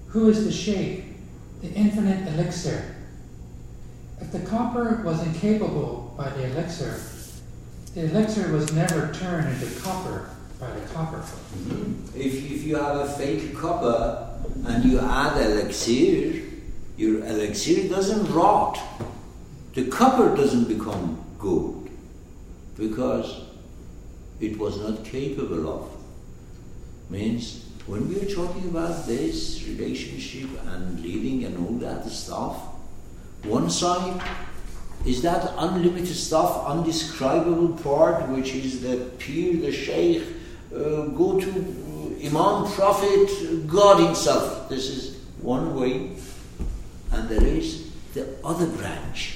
Who is the shape, the infinite elixir? If the copper was incapable by the elixir was never turned into copper by the copper. Mm-hmm. If you have a fake copper and you add elixir, your elixir doesn't rot. The copper doesn't become gold because it was not capable of. Means when we are talking about this relationship and living and all that stuff, one side is that unlimited stuff, undescribable part, which is the pir, the sheikh, go to Imam, Prophet, God himself. This is one way. And there is the other branch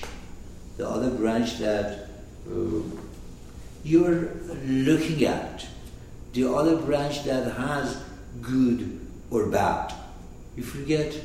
that you're looking at, the other branch that has good or bad. You forget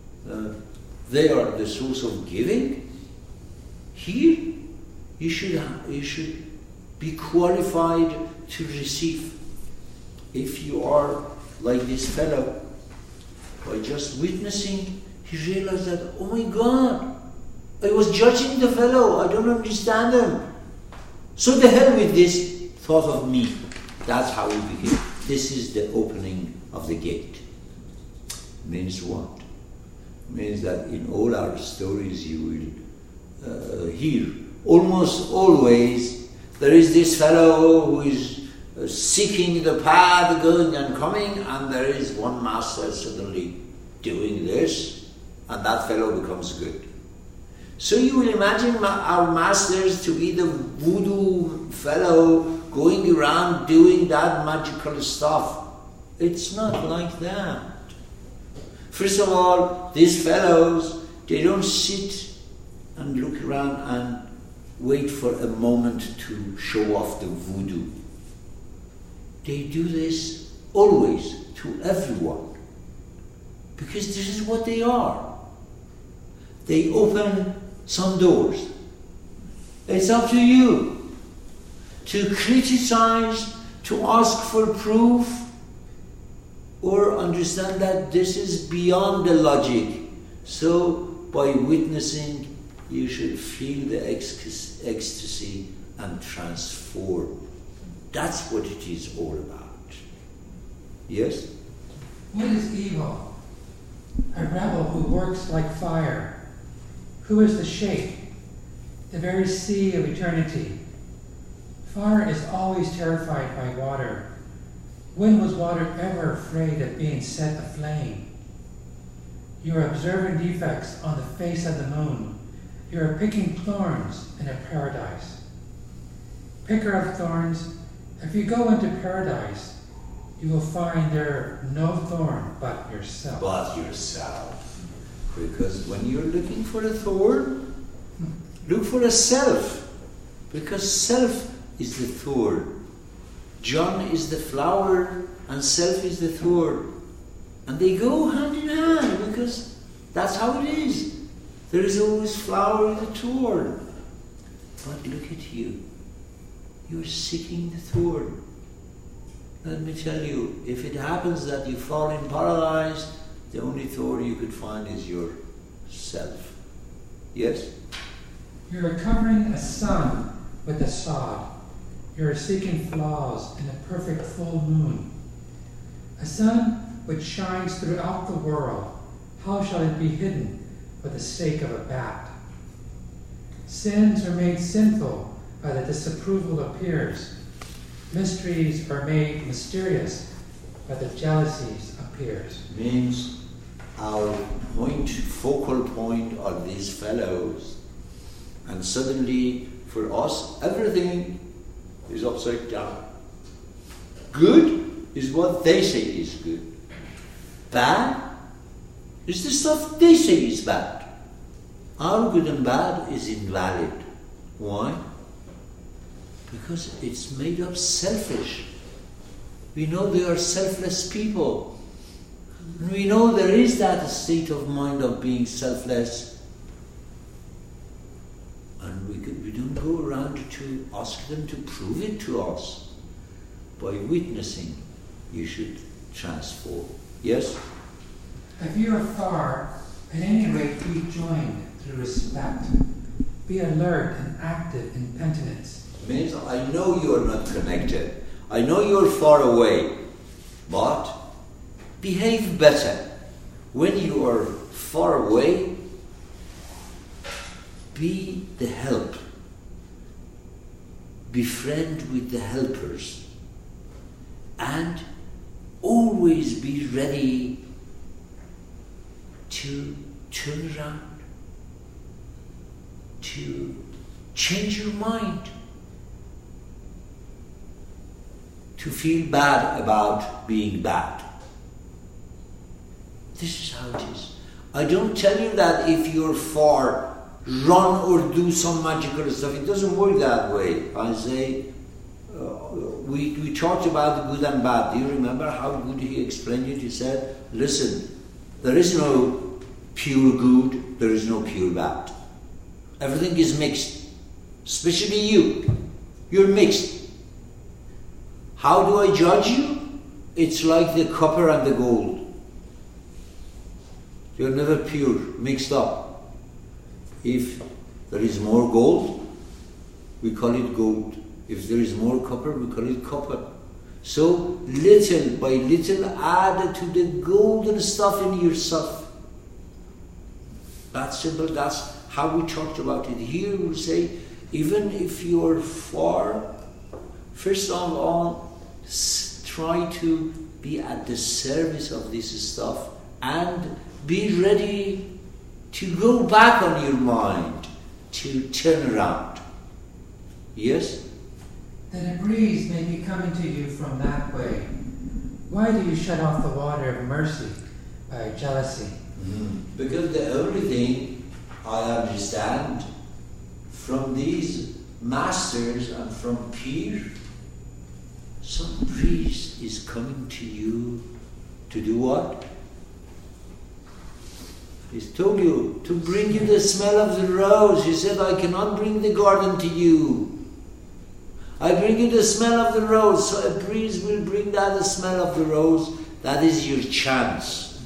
they are the source of giving. Here, you should be qualified to receive. If you are like this fellow, by just witnessing, he realized that, oh my God, I was judging the fellow, I don't understand him. So the hell with this thought of me. That's how it became. This is the opening of the gate. Means what? Means that in all our stories you will hear, almost always, there is this fellow who is seeking the path, going and coming, and there is one master suddenly doing this, and that fellow becomes good. So you will imagine our masters to be the voodoo fellow going around doing that magical stuff. It's not like that. First of all, these fellows, they don't sit and look around and wait for a moment to show off the voodoo. They do this always to everyone because this is what they are. They open some doors. It's up to you to criticize, to ask for proof, or understand that this is beyond the logic. So by witnessing, you should feel the ecstasy and transform. That's what it is all about. Yes? What is evil? A rebel who works like fire. Who is the shape? The very sea of eternity. Fire is always terrified by water. When was water ever afraid of being set aflame? You are observing defects on the face of the moon. You are picking thorns in a paradise. Picker of thorns, if you go into paradise, you will find there no thorn but yourself. But yourself. Because when you're looking for a thorn, look for a self. Because self is the thorn. John is the flower and self is the thorn. And they go hand in hand because that's how it is. There is always flower in the thorn. But look at you. You're seeking the thorn. Let me tell you, if it happens that you fall in paradise, the only thorn you could find is yourself. Yes? You are covering a sun with a sod. You are seeking flaws in a perfect full moon. A sun which shines throughout the world, how shall it be hidden for the sake of a bat? Sins are made sinful by the disapproval of peers. Mysteries are made mysterious by the jealousies of peers. Means our focal point are these fellows. And suddenly, for us, everything is upside down. Good is what they say is good. Bad is the stuff they say is bad. Our good and bad is invalid. Why? Because it's made up selfish. We know they are selfless people. And we know there is that state of mind of being selfless. And we don't go around to ask them to prove it to us. By witnessing, you should transform. Yes? A If you are far, at any rate be joined through respect. Be alert and active in penitence. Means I know you are not connected. I know you are far away. But behave better. When you are far away, be the help. Befriend with the helpers. And always be ready to turn around, to change your mind, to feel bad about being bad. This is how it is. I don't tell you that if you're far, run or do some magical stuff. It doesn't work that way. I say, we talked about the good and bad. Do you remember how good he explained it? He said, listen, there is no pure good, there is no pure bad. Everything is mixed. Especially you. You're mixed. How do I judge you? It's like the copper and the gold. You're never pure, mixed up. If there is more gold, we call it gold. If there is more copper, we call it copper. So little by little add to the golden stuff in yourself. That's simple. That's how we talked about it. Here we say, even if you're far, first of all, try to be at the service of this stuff and be ready to go back on your mind, to turn around. Yes? That a breeze may be coming to you from that way. Why do you shut off the water of mercy by jealousy? Because the only thing I understand from these masters and from Pir, some breeze is coming to you to do what? He's told you to bring you the smell of the rose. He said, I cannot bring the garden to you. I bring you the smell of the rose. So a breeze will bring that the smell of the rose. That is your chance.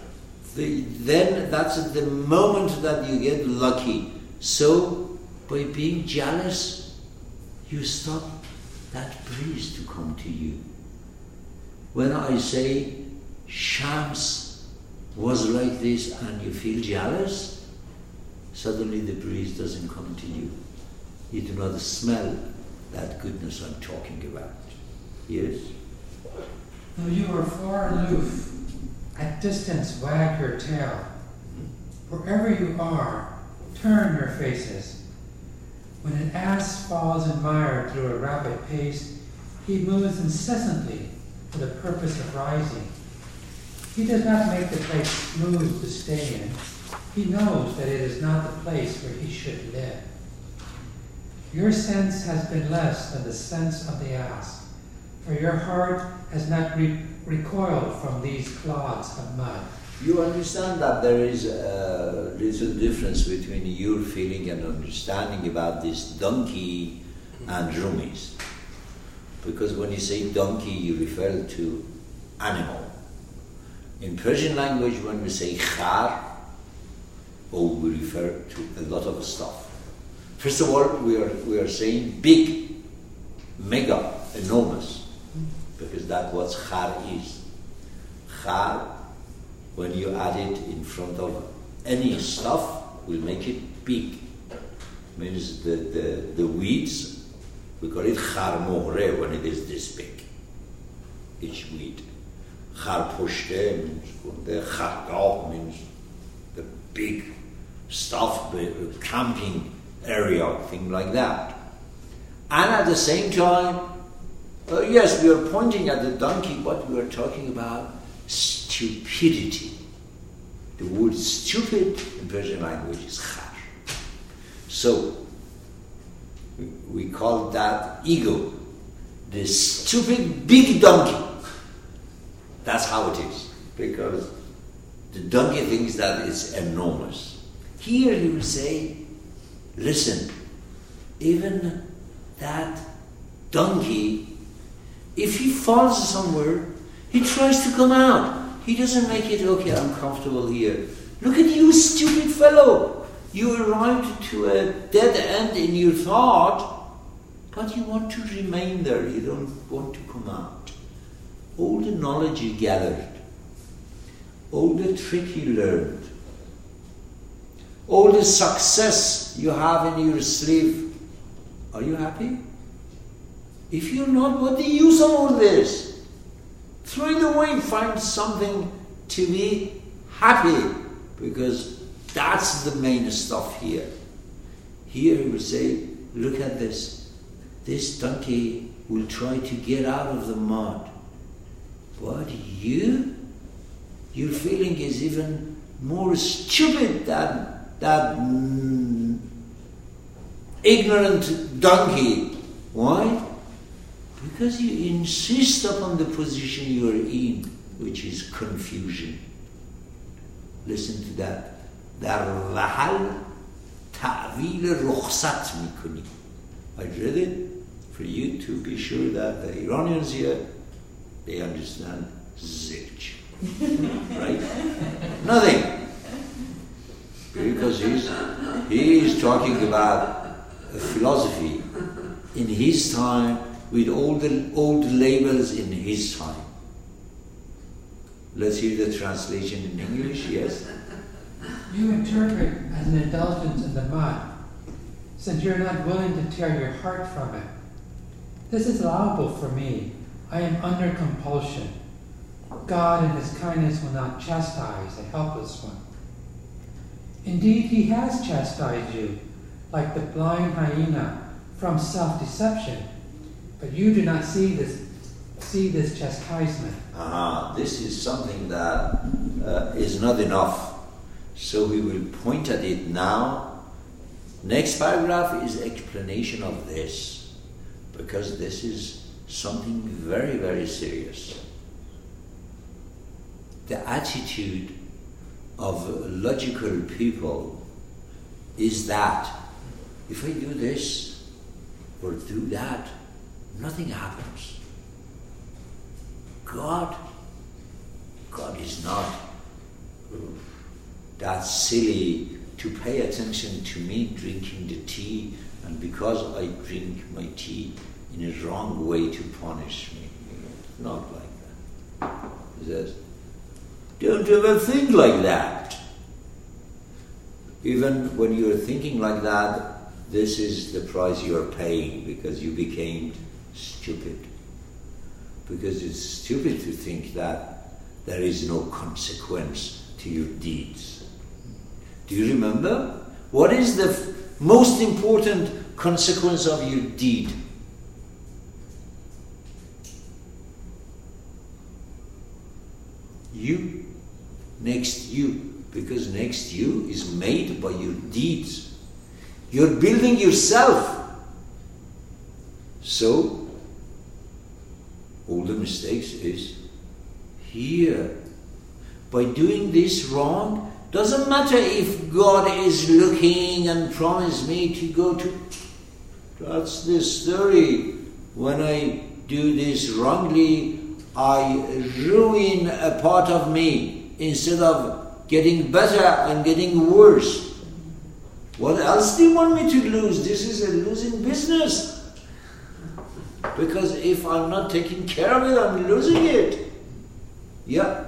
Then that's the moment that you get lucky. So by being jealous, you stop that breeze to come to you. When I say Shams was like this and you feel jealous, suddenly the breeze doesn't come to you. You do not smell that goodness I'm talking about. Yes? Though you are far aloof, at distance wag your tail. Wherever you are, turn your faces. When an ass falls in mire through a rapid pace, he moves incessantly for the purpose of rising. He does not make the place smooth to stay in. He knows that it is not the place where he should live. Your sense has been less than the sense of the ass, for your heart has not recoiled from these clods of mud. You understand that there is a little difference between your feeling and understanding about this donkey and Rumis. Because when you say donkey, you refer to animal. In Persian language, when we say khar, we refer to a lot of stuff. First of all, we are saying big, mega, enormous, because that's what khar is. Khar, when you add it in front of any stuff, will make it big. Means the weeds, we call it khar mohre when it is this big, each weed. Khar poshte means, the khargah means the big stuff, the camping area, thing like that. And at the same time, yes, we are pointing at the donkey, but we are talking about stupidity. The word stupid in Persian language is khar. So, we call that ego, the stupid big donkey. That's how it is, because the donkey thinks that it's enormous. Here he will say, listen, even that donkey, if he falls somewhere, he tries to come out. He doesn't make it, okay, I'm comfortable here. Look at you, stupid fellow. You arrived to a dead end in your thought, but you want to remain there. You don't want to come out. All the knowledge you gathered, all the trick you learned, all the success you have in your sleeve, are you happy? If you're not, what the use of all this? Throw it away, find something to be happy, because that's the main stuff here. Here he will say, look at this. This donkey will try to get out of the mud. But your feeling is even more stupid than that ignorant donkey. Why? Because you insist upon the position you are in, which is confusion. Listen to that. در وحل تعویل رخصت میکنی. I read it for you to be sure that the Iranians here, they understand zilch. Right? Nothing. Because he is talking about a philosophy in his time with all the old labels in his time. Let's hear the translation in English, yes? You interpret as an indulgence in the mud, since you're not willing to tear your heart from it. This is allowable for me. I am under compulsion. God in his kindness will not chastise a helpless one. Indeed, he has chastised you, like the blind hyena, from self-deception, but you do not see this chastisement. This is something that is not enough. So we will point at it now. Next paragraph is explanation of this, because this is something very, very serious. The attitude of logical people is that if I do this or do that, nothing happens. God is not that silly to pay attention to me drinking the tea, and because I drink my tea in a wrong way to punish me. Not like that. He says, don't ever think like that. Even when you're thinking like that, this is the price you're paying, because you became stupid. Because it's stupid to think that there is no consequence to your deeds. Do you remember? What is the most important consequence of your deed? You. Next you. Because next you is made by your deeds. You're building yourself. So, all the mistakes is here. By doing this wrong, doesn't matter if God is looking and promised me to go to... That's the story. When I do this wrongly, I ruin a part of me. Instead of getting better, I'm getting worse. What else do you want me to lose? This is a losing business. Because if I'm not taking care of it, I'm losing it. Yeah.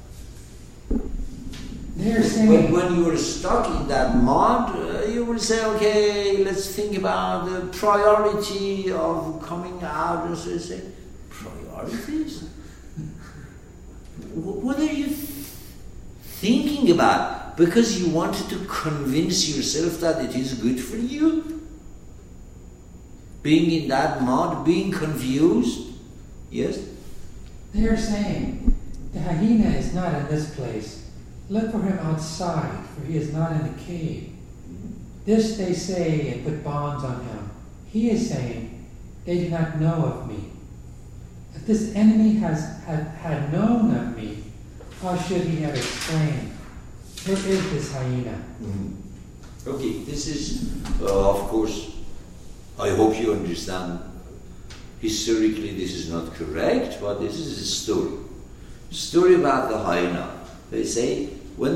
But when you're stuck in that mud, you will say, okay, let's think about the priority of coming out. And so you say, priorities? What are you thinking about? Because you wanted to convince yourself that it is good for you? Being in that mud, being confused? Yes? They are saying, the hyena is not in this place. Look for him outside, for he is not in the cave. This they say and put bonds on him. He is saying, they do not know of me. If this enemy had known of me, how should he have explained, where is this hyena? Okay, this is, of course, I hope you understand. Historically, this is not correct, but this is a story. story about the hyena. They say